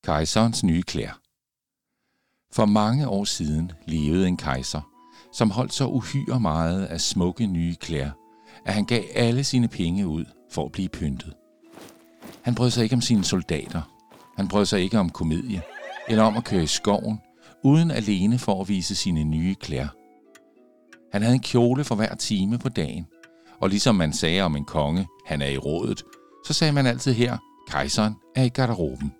Kejserens nye klæder. For mange år siden levede en kejser, som holdt så uhyre meget af smukke nye klæder, at han gav alle sine penge ud for at blive pyntet. Han brød sig ikke om sine soldater. Han brød sig ikke om komedie eller om at køre i skoven, uden alene for at vise sine nye klæder. Han havde en kjole for hver time på dagen, og ligesom man sagde om en konge, han er i rådet, så sagde man altid her, kejseren er i garderoben.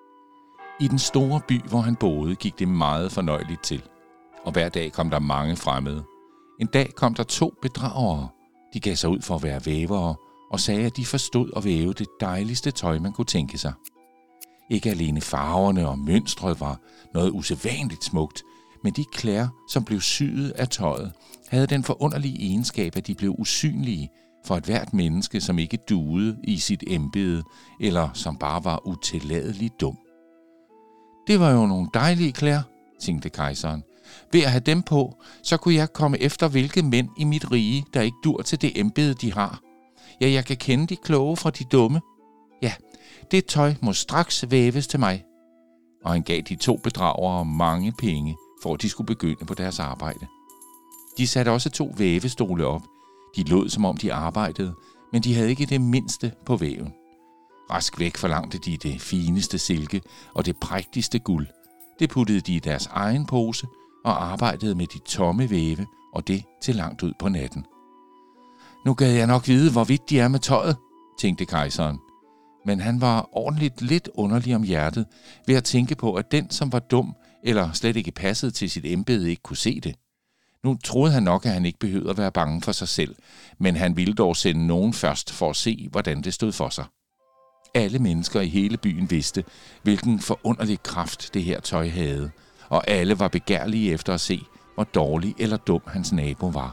I den store by, hvor han boede, gik det meget fornøjeligt til, og hver dag kom der mange fremmede. En dag kom der 2 bedragere. De gav sig ud for at være vævere, og sagde, at de forstod at væve det dejligste tøj, man kunne tænke sig. Ikke alene farverne og mønstret var noget usædvanligt smukt, men de klæder, som blev syet af tøjet, havde den forunderlige egenskab, at de blev usynlige for et hvert menneske, som ikke duede i sit embede, eller som bare var utilladeligt dum. Det var jo nogle dejlige klæder, tænkte kejseren. Ved at have dem på, så kunne jeg komme efter hvilke mænd i mit rige, der ikke dur til det embede, de har. Ja, jeg kan kende de kloge fra de dumme. Ja, det tøj må straks væves til mig. Og han gav de 2 bedragere mange penge, for at de skulle begynde på deres arbejde. De satte også 2 vævestole op. De lod, som om de arbejdede, men de havde ikke det mindste på væven. Rask væk forlangte de det fineste silke og det prægtigste guld. Det puttede de i deres egen pose og arbejdede med de tomme væve, og det til langt ud på natten. Nu gad jeg nok vide, hvorvidt de er med tøjet, tænkte kejseren. Men han var ordentligt lidt underlig om hjertet ved at tænke på, at den, som var dum eller slet ikke passede til sit embede, ikke kunne se det. Nu troede han nok, at han ikke behøvede at være bange for sig selv, men han ville dog sende nogen først for at se, hvordan det stod for sig. Alle mennesker i hele byen vidste, hvilken forunderlig kraft det her tøj havde, og alle var begærlige efter at se, hvor dårlig eller dum hans nabo var.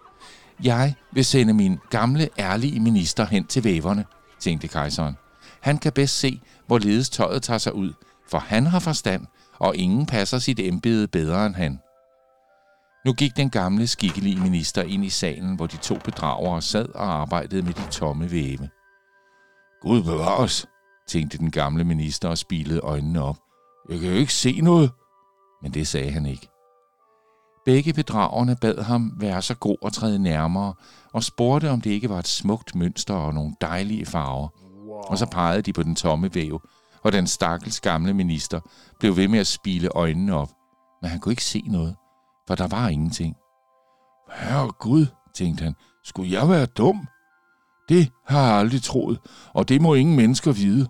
Jeg vil sende min gamle, ærlige minister hen til væverne, tænkte kejseren. Han kan bedst se, hvorledes tøjet tager sig ud, for han har forstand, og ingen passer sit embede bedre end han. Nu gik den gamle, skikkelige minister ind i salen, hvor de 2 bedragere sad og arbejdede med de tomme væve. Gud bevares, tænkte den gamle minister og spilede øjnene op. Jeg kan jo ikke se noget. Men det sagde han ikke. Begge bedragerne bad ham være så god at træde nærmere og spurgte, om det ikke var et smukt mønster og nogle dejlige farver. Og så pegede de på den tomme væv, og den stakkels gamle minister blev ved med at spile øjnene op. Men han kunne ikke se noget, for der var ingenting. Herre Gud, tænkte han, skulle jeg være dum? Det har jeg aldrig troet, og det må ingen mennesker vide.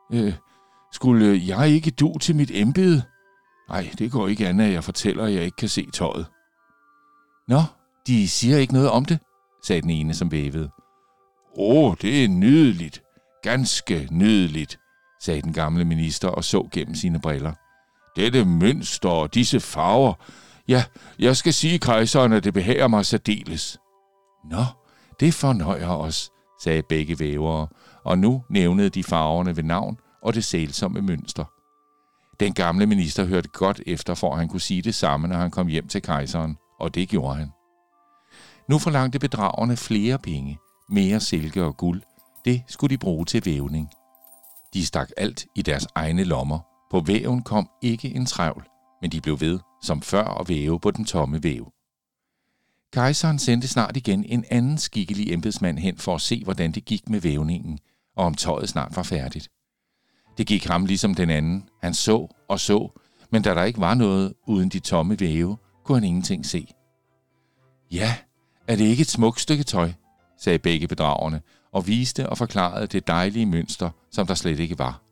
Skulle jeg ikke du til mit embede? Nej, det går ikke an, at jeg fortæller, at jeg ikke kan se tøjet. Nå, de siger ikke noget om det, sagde den ene, som vævede. Det er nydeligt. Ganske nydeligt, sagde den gamle minister og så gennem sine briller. Dette mønster og disse farver. Ja, jeg skal sige kejseren, at det behager mig særdeles. Nå, det fornøjer os, sagde begge vævere, og nu nævnede de farverne ved navn og det sælsomme mønster. Den gamle minister hørte godt efter, for at han kunne sige det samme, når han kom hjem til kejseren, og det gjorde han. Nu forlangte bedragerne flere penge, mere silke og guld. Det skulle de bruge til vævning. De stak alt i deres egne lommer. På væven kom ikke en trævl, men de blev ved, som før, at væve på den tomme væv. Kejseren sendte snart igen en anden skikkelig embedsmand hen for at se, hvordan det gik med vævningen, og om tøjet snart var færdigt. Det gik ham ligesom den anden. Han så og så, men da der ikke var noget uden de tomme væve, kunne han ingenting se. Ja, er det ikke et smukt stykke tøj, sagde begge bedragerne, og viste og forklarede det dejlige mønster, som der slet ikke var.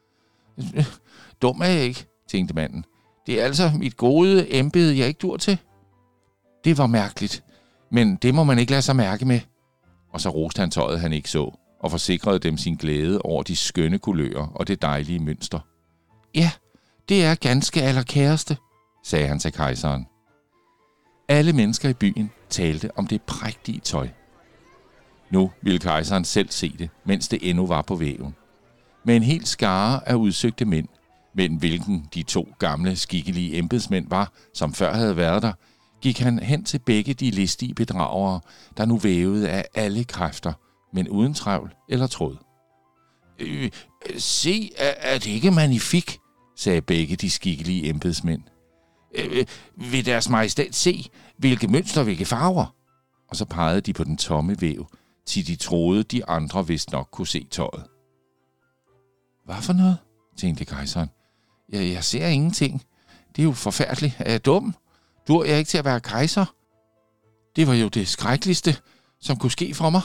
Dum er jeg ikke, tænkte manden. Det er altså mit gode embede, jeg ikke dur til. Det var mærkeligt, men det må man ikke lade sig mærke med. Og så roste han tøjet, han ikke så, og forsikrede dem sin glæde over de skønne kulører og det dejlige mønster. Ja, det er ganske allerkæreste, sagde han til kejseren. Alle mennesker i byen talte om det prægtige tøj. Nu ville kejseren selv se det, mens det endnu var på væven. Med en hel skare af udsøgte mænd, mellem hvilken de 2 gamle, skikkelige embedsmænd var, som før havde været der, gik han hen til begge de listige bedragere, der nu vævede af alle kræfter, men uden trævl eller tråd. Se, er det ikke magnifik, sagde begge de skikkelige embedsmænd. Vil deres majestæt se, hvilke mønster og hvilke farver? Og så pegede de på den tomme væv, til de troede, de andre vist nok kunne se tøjet. Hvad for noget? Tænkte kejseren. Jeg ser ingenting. Det er jo forfærdeligt. Er jeg dum? Dur jeg ikke til at være kejser? Det var jo det skrækkeligste, som kunne ske for mig.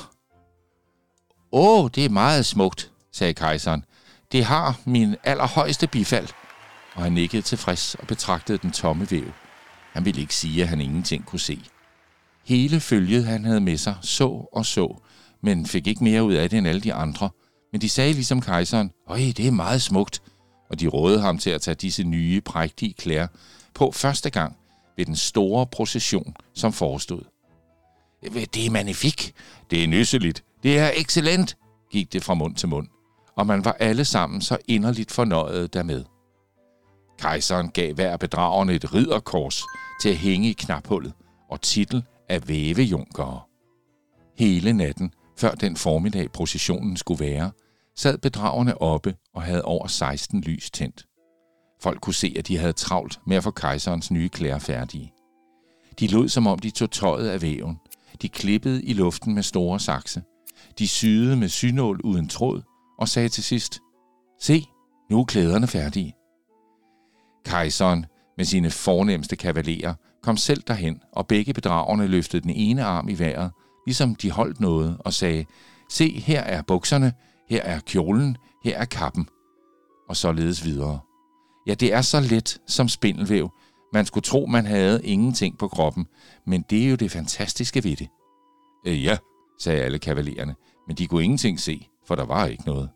Det er meget smukt, sagde kejseren. Det har min allerhøjeste bifald. Og han nikkede tilfreds og betragtede den tomme væv. Han ville ikke sige, at han ingenting kunne se. Hele følget, han havde med sig, så, men fik ikke mere ud af det end alle de andre. Men de sagde ligesom kejseren, det er meget smukt. Og de rådede ham til at tage disse nye, prægtige klæder på første gang ved den store procession, som forestod. Det er magnifik, det er nysseligt, det er excellent, gik det fra mund til mund, og man var alle sammen så inderligt fornøjet dermed. Kejseren gav hver af bedragerne et ridderkors til at hænge i knaphullet og titel af vævejunkere. Hele natten, før den formiddag processionen skulle være, sad bedragerne oppe og havde over 16 lys tændt. Folk kunne se, at de havde travlt med at få kejserens nye klæder færdige. De lod, som om de tog tøjet af væven. De klippede i luften med store sakse. De syede med synål uden tråd og sagde til sidst, se, nu er klæderne færdige. Kejseren med sine fornemste kavalerer kom selv derhen, og begge bedragerne løftede den ene arm i vejret, ligesom de holdt noget og sagde, se, her er bukserne, her er kjolen, her er kappen, og således videre. Ja, det er så let som spindelvæv. Man skulle tro, man havde ingenting på kroppen, men det er jo det fantastiske ved det. Ja, sagde alle kavalererne, men de kunne ingenting se, for der var ikke noget.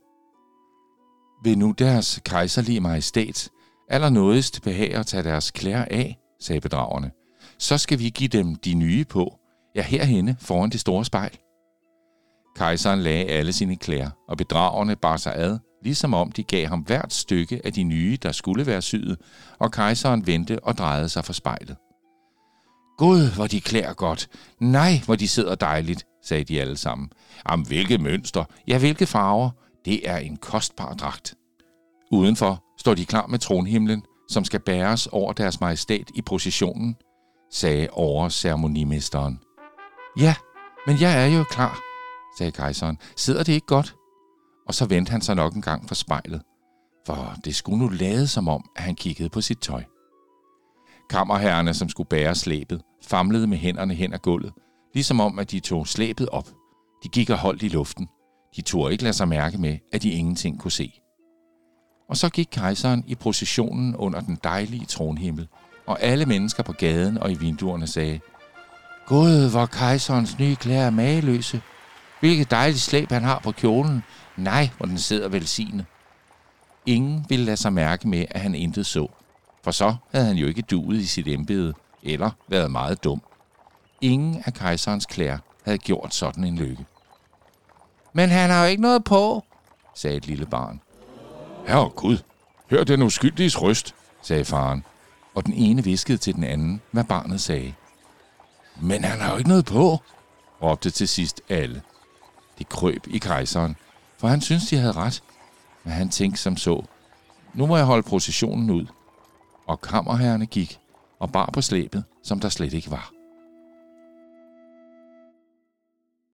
Vil nu deres kejserlige majestæt allernådigst behage at tage deres klæder af, sagde bedragerne. Så skal vi give dem de nye på, ja herhenne foran det store spejl. Kejseren lagde alle sine klæder, og bedragerne bar sig ad, ligesom om de gav ham hvert stykke af de nye, der skulle være syet, og kejseren vendte og drejede sig for spejlet. Gud, hvor de klæder godt. Nej, hvor de sidder dejligt, sagde de alle sammen. Jamen, hvilke mønster, ja, hvilke farver. Det er en kostbar dragt. Udenfor står de klar med tronhimlen, som skal bæres over deres majestæt i processionen, sagde overceremonimesteren. Ja, men jeg er jo klar, sagde kejseren. Sidder det ikke godt? Og så vendte han sig nok en gang for spejlet, for det skulle nu lade som om, at han kiggede på sit tøj. Kammerherrerne, som skulle bære slæbet, famlede med hænderne hen ad gulvet, ligesom om, at de tog slæbet op. De gik og holdt i luften. De turde ikke lade sig mærke med, at de ingenting kunne se. Og så gik kejseren i processionen under den dejlige tronhimmel, og alle mennesker på gaden og i vinduerne sagde, Gud, hvor kejserens nye klæder er mageløse. Hvilket dejligt slæb han har på kjolen. Nej, hvor den sidder velsignet. Ingen ville lade sig mærke med, at han intet så, for så havde han jo ikke duet i sit embede, eller været meget dum. Ingen af kejserens klæder havde gjort sådan en lykke. Men han har jo ikke noget på, sagde et lille barn. Herre Gud, hør den uskyldiges røst, sagde faren, og den ene viskede til den anden, hvad barnet sagde. Men han har jo ikke noget på, råbte til sidst alle. Det krøb i kejseren, for han syntes, de havde ret, men han tænkte som så. Nu må jeg holde processionen ud. Og kammerherrerne gik og bar på slæbet, som der slet ikke var.